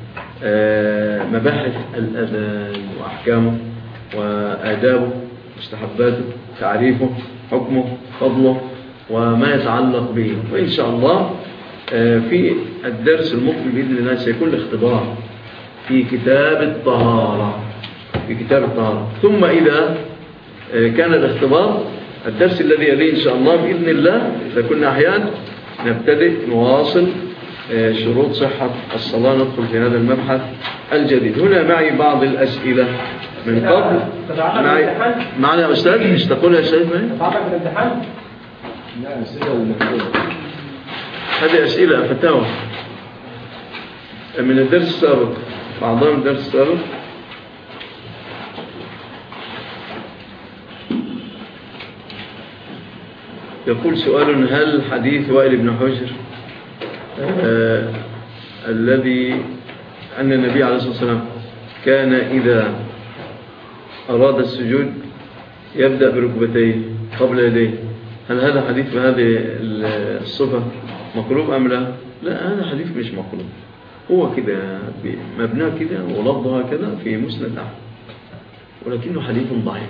[SPEAKER 2] مباحث الأذان وأحكامه وآدابه، مستحباته، تعريفه، حكمه، فضله، وما يتعلق به. وإن شاء الله في الدرس المقبل بإذن الله سيكون الاختبار في كتاب الطهارة، في كتاب الطهارة. ثم إذا كان الاختبار الدرس الذي يليه إن شاء الله بإذن الله إذا كنا أحيان نبتدئ نواصل شروط صحة الصلاة، ندخل في هذا المبحث الجديد. هنا معي بعض الأسئلة من قبل. معي معنا يا أستاذ، ايش تقول يا أستاذ؟
[SPEAKER 6] تعرف الامتحان؟
[SPEAKER 5] لا أسئلة ومكتوبة.
[SPEAKER 2] هذه أسئلة فتاوى من الدرس السابق، بعضها من الدرس السابق يقول سؤال: هل حديث وائل بن حجر آه الذي أن النبي عليه الصلاة والسلام كان إذا أراد السجود يبدأ بركبتيه قبل يديه، هل هذا حديث بهذه الصفة مقلوب أم لا؟ لا، هذا حديث مش مقلوب، هو كده مبناه كده ولفظها كده في مسند أحمد، ولكنه حديث ضعيف.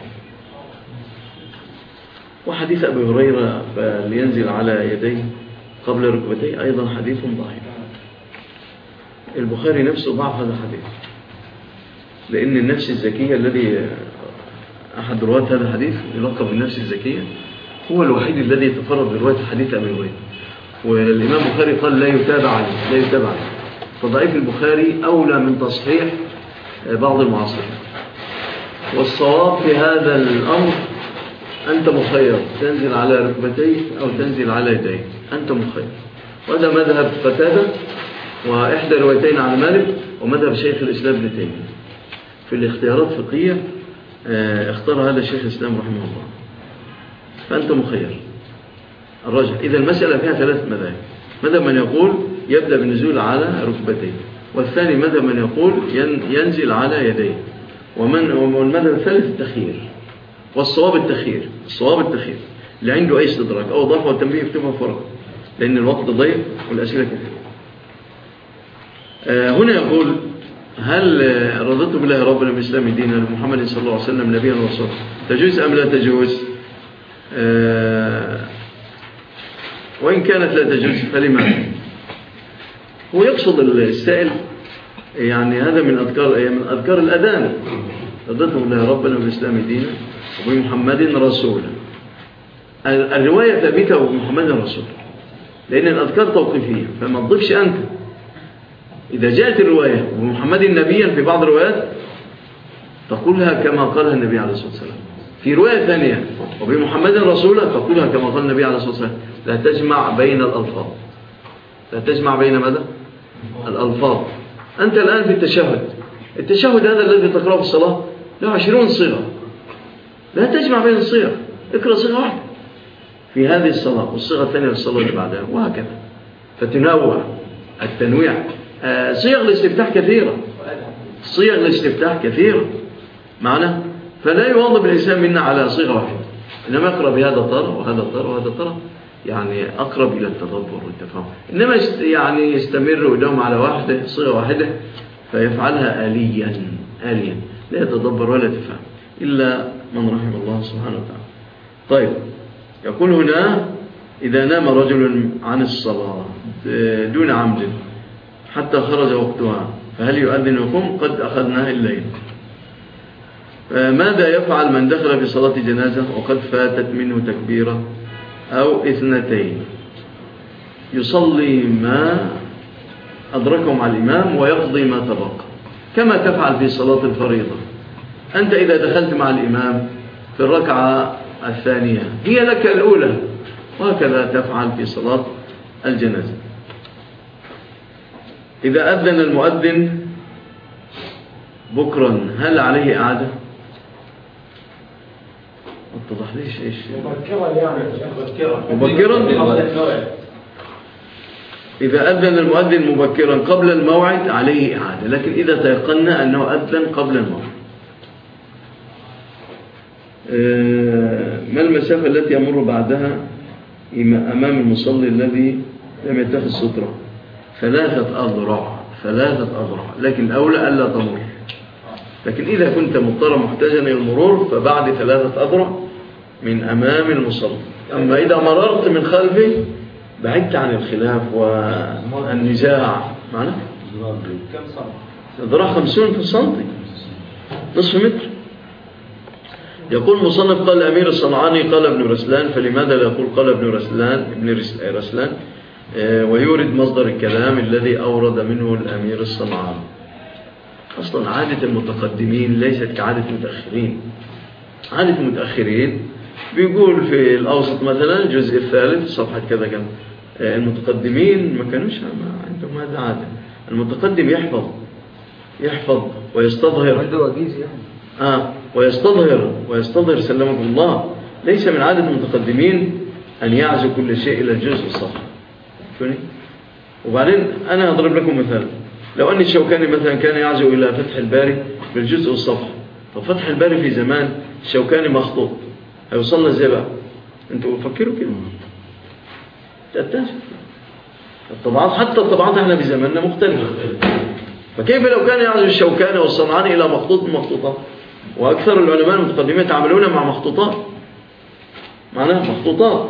[SPEAKER 2] وحديث أبي هريرة فلينزل على يديه قبل ركبتيه أيضا حديث ضعيف. البخاري نفسه ضعف هذا الحديث، لأن النفس الزكية الذي أحد رواة هذا الحديث يلقب بالنفس الزكية هو الوحيد الذي يتفرد برواية حديث أبي هريرة، والإمام البخاري قال لا يتابع عليه لا يتابع عليه. فضعيف البخاري أولى من تصحيح بعض المعاصرين. والصواب في هذا الأمر أنت مخير، تنزل على ركبتيك أو تنزل على يديك، أنت مخير. وهذا مذهب قتادة وإحدى روايتين عن مالك ومذهب شيخ الإسلام ابن تيمية. في الاختيارات الفقهية اختار هذا الشيخ الإسلام رحمه الله. فأنت مخير الرجل. إذا المسألة فيها ثلاث مذاهب: مذهب من يقول يبدأ بالنزول على ركبتيه، والثاني مذهب من يقول ينزل على يديه، ومن والمذهب الثالث التخيير. والصواب التخيير، الصواب التخيير اللي عنده أي استدراك أو ضعف والتنبيه يكتبها فرق، لأن الوقت ضيق والأسئلة كثيرة. آه هنا يقول: هل رضيت بالله ربنا بالإسلام دينا لمحمد صلى الله عليه وسلم نبيا ورسولا تجوز أم لا تجوز؟ آه وإن كانت لا تجوز فلماذا؟ هو يقصد السائل يعني هذا من أذكار من أذكار الأذان: رضيت بالله ربنا بالإسلام دينا وبمحمد رسولا. الرواية ثابتة وبمحمد رسولا، لأن الأذكار توقيفية، فما تضيفش أنت. إذا جاءت الرواية ومحمد نبيا في بعض الروايات تقولها كما قالها النبي عليه الصلاة والسلام، في رواية ثانية وبمحمد رسولا تقولها كما قال النبي عليه الصلاة والسلام. لا تجمع بين الألفاظ، لا تجمع بين ماذا؟ الألفاظ. أنت الآن في التشهد، التشهد هذا الذي تقرأه في الصلاة له عشرون صيغة، لا تجمع بين الصيغ، اقرأ صيغة واحدة في هذه الصلاة والصيغة الثانية في الصلاة اللي بعدها، وهكذا. فتنوع التنويع. آه صيغ الاستفتاح كثيرة، صيغ الاستفتاح كثيرة معنا، فلا يواظب الإنسان منا على صيغة واحدة، إنما يقرأ بهذا طرف وهذا طرف وهذا طرف، يعني أقرب إلى التدبر والتفاهم. إنما يعني يستمر قدام على واحدة صيغة واحدة فيفعلها آليا آليا لا يتدبر ولا يتفهم إلا من رحم الله سبحانه وتعالى. طيب، يقول هنا: إذا نام رجل عن الصلاة دون عمد حتى خرج وقتها فهل يؤذن يقوم؟ قد أخذناه الليل. ماذا يفعل من دخل في صلاة جنازة وقد فاتت منه تكبيرة أو اثنتين؟ يصلي ما أدركه مع الإمام ويقضي ما تبقى، كما تفعل في صلاة الفريضة. أنت إذا دخلت مع الإمام في الركعة الثانية هي لك الأولى، وهكذا تفعل في صلاة الجنازة. إذا أذن المؤذن بكرا هل عليه إعادة؟ اتضح ليش إيش
[SPEAKER 5] مبكرا يعني
[SPEAKER 2] مبكرا مبكرا إذا أذن المؤذن مبكرا قبل الموعد عليه إعادة، لكن إذا تيقنا أنه أذن قبل الموعد. ما المسافة التي يمر بعدها أمام المصلي الذي لم يتخذ سترة؟ ثلاثة أذرع ثلاثة أذرع، لكن الأولى ألا تمر. لكن إذا كنت مضطرا محتاجا إلى المرور فبعد ثلاثة أذرع من أمام المصلي. أما إذا مررت من خلفه بعدت عن الخلاف والنزاع. معنا
[SPEAKER 3] كم سنة؟
[SPEAKER 2] ذراع خمسون في السنتي، نصف متر. يقول مصنف: قال الأمير الصنعاني قال ابن رسلان، فلماذا لا يقول قال ابن رسلان ابن رسلان ويورد مصدر الكلام الذي أورد منه الأمير الصنعاني؟ أصلا عادة المتقدمين ليست كعادة المتأخرين. عادة المتأخرين بيقول في الأوسط مثلا الجزء الثالث صفحة كذا كذا. المتقدمين ما كانوش عندهم هذا عادة. المتقدم يحفظ يحفظ ويستظهر
[SPEAKER 5] عنده وجيز يعني
[SPEAKER 2] آه ويستظهر ويستظهر سلمكم الله. ليس من عادة المتقدمين أن يعزو كل شيء إلى الجزء الصفحي. وبعدين أنا أضرب لكم مثال. لو أن الشوكاني مثلا كان يعزو إلى فتح الباري بالجزء الصفحي، ففتح الباري في زمان الشوكاني مخطوط، هيوصلنا ازاي بقى؟ انتوا فكروا كده. تأتاش الطبعات، حتى الطبعات احنا في زماننا مختلفة. فكيف لو كان يعزو الشوكاني والصنعاني إلى مخطوط من مخطوطات؟ وأكثر العلماء المتقدمين يتعاملون مع مخطوطات، معناها مخطوطات.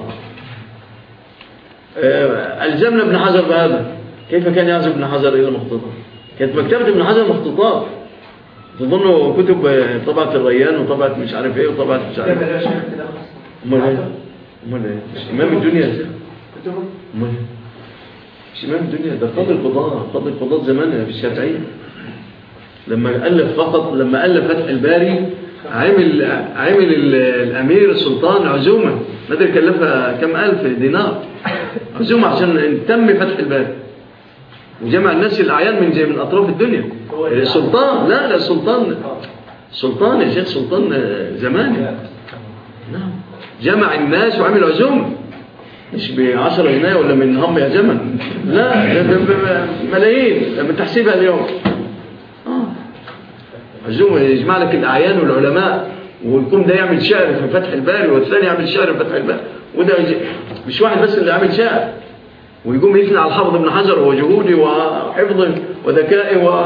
[SPEAKER 2] ألزمنا ابن حجر بهذا. كيف كان يعزو ابن حجر إلى مخطوطات؟ كانت مكتبة ابن حجر مخطوطات. تظنوا كتب طبعة الريان وطبعة مش عارف ايه وطبعة مش عارف ايه. امال ايه؟ امال ايه؟ مش امام الدنيا يا امال ايه؟ مش امام الدنيا، ده قاضي القضاة، قاضي القضاة زمان في الشافعية. لما ألف فقط لما ألف فتح الباري عمل عمل الأمير السلطان عزومة، ما ادري كلفها كم ألف دينار عزومة عشان تم فتح الباري، وجمع الناس الأعيان من من أطراف الدنيا. السلطان لا لا السلطان سلطان يا شيخ، سلطان زمان. نعم جمع الناس وعمل عزومة، مش بعشرة جنيه ولا من هم يا زمن، لا ده ملايين لما تحسبها اليوم. آه. عزومة يجمع لك الأعيان والعلماء، ويكون ده يعمل شعر في فتح الباري والثاني يعمل شعر في فتح الباري، وده مش واحد بس اللي يعمل شعر، ويقوم يثني على الحافظ ابن حجر وجهودي وحفظي وذكائي و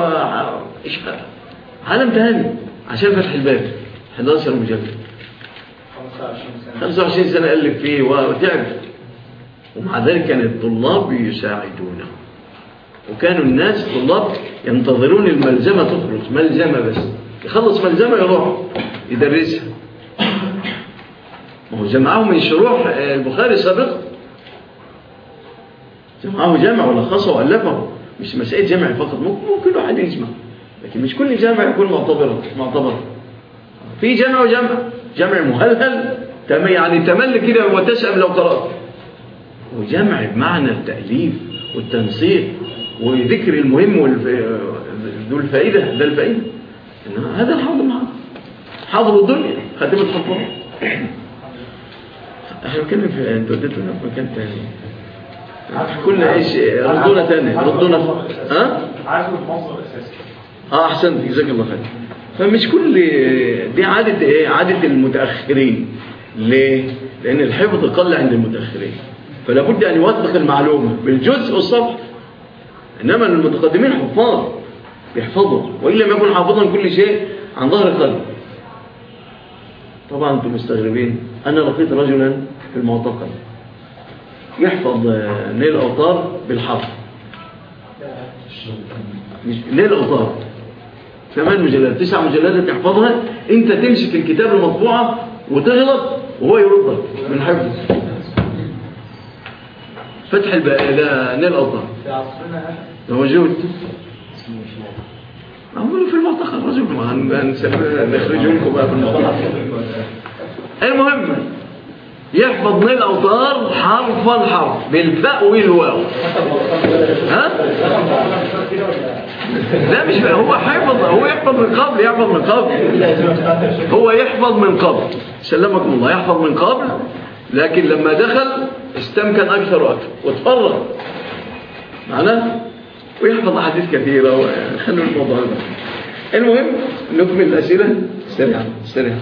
[SPEAKER 2] عالم تاني عشان فتح الباري. أحد عشر مجلد، خمسة وعشرين سنة ألف فيه وتعب، ومع ذلك كان الطلاب يساعدونه، وكانوا الناس طلاب ينتظرون الملزمة تخرج، ملزمة بس يخلص ملزمة يروح يدرسها. وهو جمعه من شروح البخاري سابقا، جمعه جامع ولخصه وألفه، مش مسألة جامع فقط، ممكن كل واحد يجمع، لكن مش كل جامع يكون معتبر معتبر. في جامع وجامع، جامع مهلهل يعني تمل كده وتسأم لو قرأت، وجامع بمعنى التأليف والتنسيق وذكر المهم وذو الفائدة، ده الفائدة. هذا الحاضر معه حاضر الدنيا خاتمة حفظه. احنا بنتكلم في انت وديتونا في مكان تاني، كل ايش ردونا تاني ردونا ها
[SPEAKER 3] عايز المنظر الاساسي.
[SPEAKER 2] اه احسنت جزاك الله خير. فمش كل دي عادة ايه، عادة المتأخرين. ليه؟ لان الحفظ قل عند المتأخرين، فلا بد ان يوثق المعلومة بالجزء والصفحة. انما المتقدمين حفاظ بيحفظوا، وان لم يكن حافظا كل شيء عن ظهر قلب. طبعا انتم مستغربين، انا لقيت رجلا في المعتقل يحفظ نيل الاوطار بالحرف، نيل الاوطار ثمان مجلدات تسع مجلدات يحفظها، انت تمسك الكتاب المطبوعه وتغلط وهو يردك من حفظ. فتح الباقي لا نيل الاوطار ده موجود، معمول في المعتقل. رجل نخرجه لكم بقى في المعتقل. المهم يحفظ نيل الأوطار حرفا حرف بالفاء والواو. ها؟ لا مش بقى. هو حفظ، هو يحفظ من قبل، يحفظ من قبل هو يحفظ من قبل سلمكم الله، يحفظ من قبل، لكن لما دخل استمكن أكثر وأكثر وتفرغ معناه، ويحفظ أحاديث كثيرة. وخلوا الموضوع هذا. المهم نكمل الأسئلة سريعا سريعا.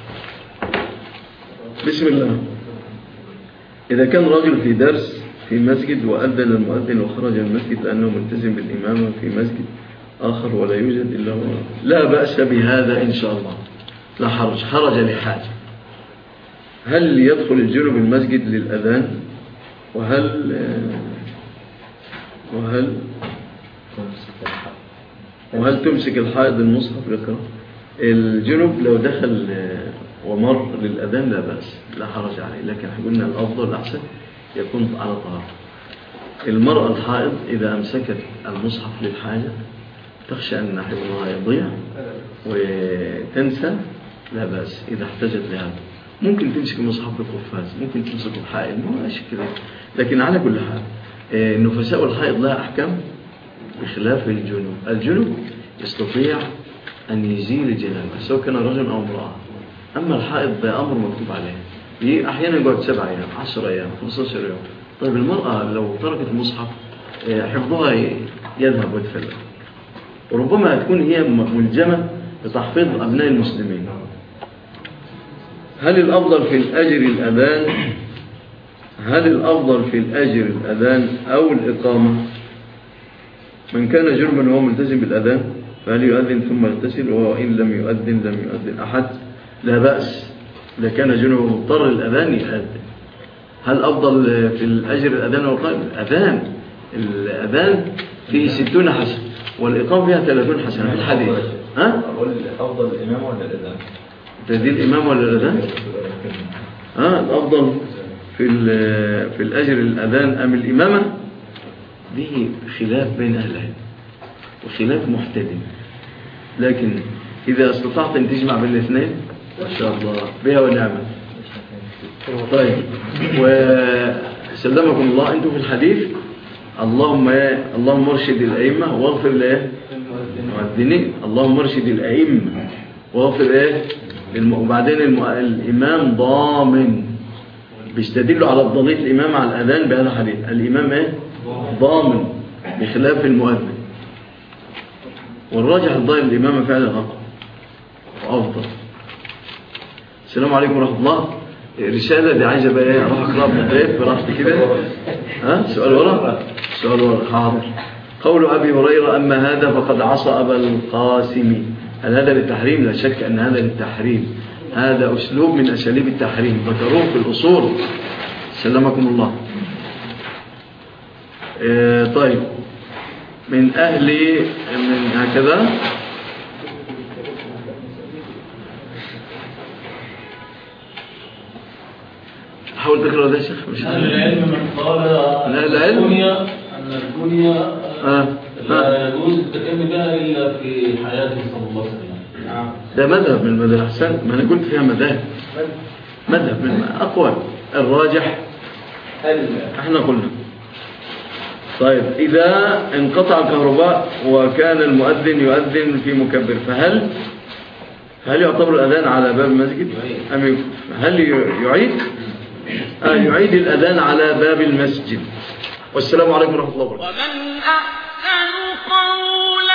[SPEAKER 2] بسم الله. إذا كان رجل في درس في مسجد وأذن المؤذن وخرج المسجد لأنه ملتزم بالإمامة في مسجد آخر ولا يوجد إلا هو، لا بأس بهذا إن شاء الله، لا حرج، خرج لحاجة. هل يدخل الجنوب المسجد للأذان؟ وهل وهل وهل تمسك الحائض المصحف لقراءة؟ الجنوب لو دخل ومر للأذان لا بأس، لا حرج عليه، لكن قلنا الأفضل الأحسن يكون على طهارة. المرأة الحائض إذا أمسكت المصحف للحاجة تخشى أن حفظها يضيع وتنسى، لا بأس إذا احتاجت لهذا. ممكن تمسك المصحف بالقفاز، ممكن تمسك الحائض، ما أشكله. لكن على كل حال النفساء والحائض لها أحكام بخلاف الجنوب. الجنوب يستطيع أن يزيل جنابه سواء كان رجل أو امرأة، أما الحائض ده أمر مكتوب عليه، أحيانا يقعد سبع أيام عشر أيام خمسة عشر يوم. طيب المرأة لو تركت المصحف حفظها يذهب ويتفلت، وربما تكون هي ملزمة بتحفيظ أبناء المسلمين. هل الأفضل في الأجر الأذان هل الأفضل في الأجر الأذان أو الإقامة؟ من كان جربا وهو ملتزم بالأذان فهل يؤذن ثم يغتسل، وإن لم يؤذن لم يؤذن أحد؟ لا بأس، إذا كان جربا مضطر الأذان يؤذن. هل أفضل في الأجر الأذان أو الإقامة؟ الأذان الأذان فيه ستون حسنة والإقامة فيها ثلاثون حسنة في الحديث. ها؟
[SPEAKER 4] أقول أفضل الإمام ولا الأذان؟
[SPEAKER 2] تدين الإمام ولا الأذان؟ ها الأفضل في في الأجر الأذان أم الإمامة؟ دي خلاف بين أهل العلم وخلاف محتدم، لكن إذا استطعت أن تجمع بين الاثنين ما شاء الله بها ونعمة. طيب وسلمكم الله، أنتم في الحديث اللهم يا اللهم ارشد الأئمة واغفر له المؤذنين، اللهم ارشد الأئمة واغفر له، وبعدين الإمام ضامن، بيستدلوا على ضليل الإمام على الأذان بهذا الحديث. الإمام ايه ضامن بخلاف المؤذن، والراجح الضائم الإمامة فعلا أقوى وأفضل. السلام عليكم ورحمة الله. رسالة دي عايزة بقى ايه اروح اقرأ من البيت براحتي كده. ها سؤال ورا سؤال ورا حاضر. قول أبي هريرة أما هذا فقد عصى أبا القاسم، هل هذا للتحريم؟ لا شك أن هذا للتحريم، هذا أسلوب من أساليب التحريم ذكروه في الأصول. سلمكم الله. اه طيب من أهل من هكذا حاول تقرأ ده يا شيخ. مش
[SPEAKER 6] أهل العلم من قال
[SPEAKER 2] أهل العلم
[SPEAKER 6] أن الدنيا
[SPEAKER 2] آه.
[SPEAKER 6] لا يجوز التكلم بها إلا في حياته صلى الله عليه وسلم.
[SPEAKER 2] ده مذهب من المذاهب. أحسن ما أنا قلت فيها مذاهب، مذهب من أقوى الراجح احنا قلنا. طيب إذا انقطع الكهرباء وكان المؤذن يؤذن في مكبر فهل هل يعتبر الأذان على باب المسجد أم هل يعيد آه يعيد الأذان على باب المسجد؟ والسلام عليكم ورحمة الله وبركاته.
[SPEAKER 1] ومن أحسن قولا